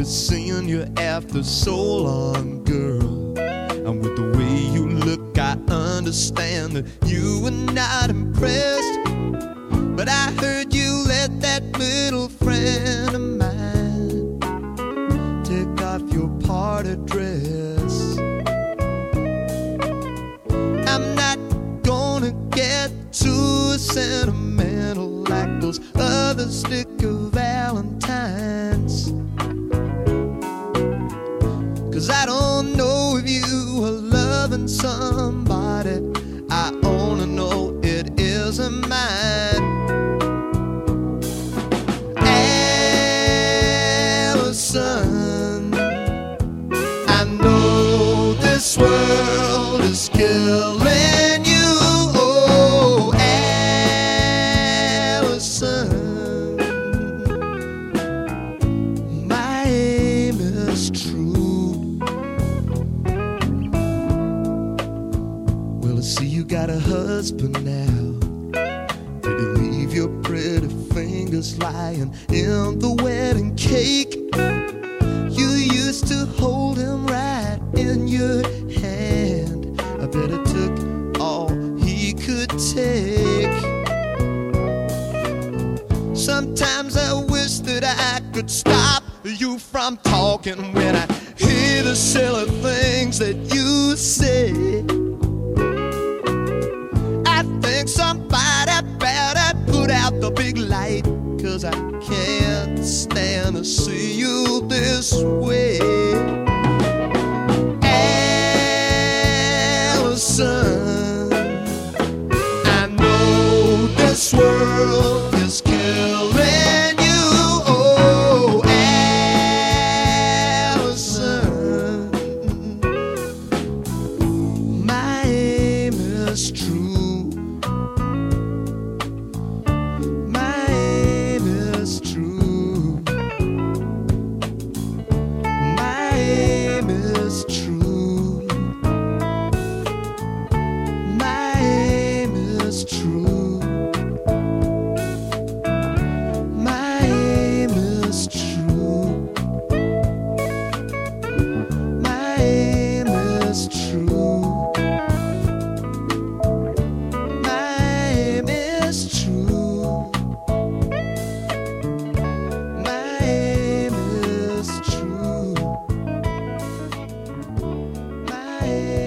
be seeing you after so long, girl. And with the way you look, I understand that you were not impressed. But I heard you let that little friend of mine take off your party dress. I'm not gonna get too sentimental like those other sticker Valentines, 'cause I don't know if you are loving somebody. I only know it isn't mine. Allison, I know this world is killing you. Oh, Allison, my aim is true. Well, I see you got a husband now. Did you leave your pretty fingers lying in the wedding cake? You used to hold him right in your hand. I bet it took all he could take. Sometimes I wish that I could stop you from talking when I hear the silly things that you say. I think somebody better put out the big light, 'cause I can't stand to see you this way. Allison, I know this world is killing you. Oh, Allison, my aim is true. My aim is true. My aim is true. My aim is true. My aim is true. My aim is true. My aim is true. My aim is true. My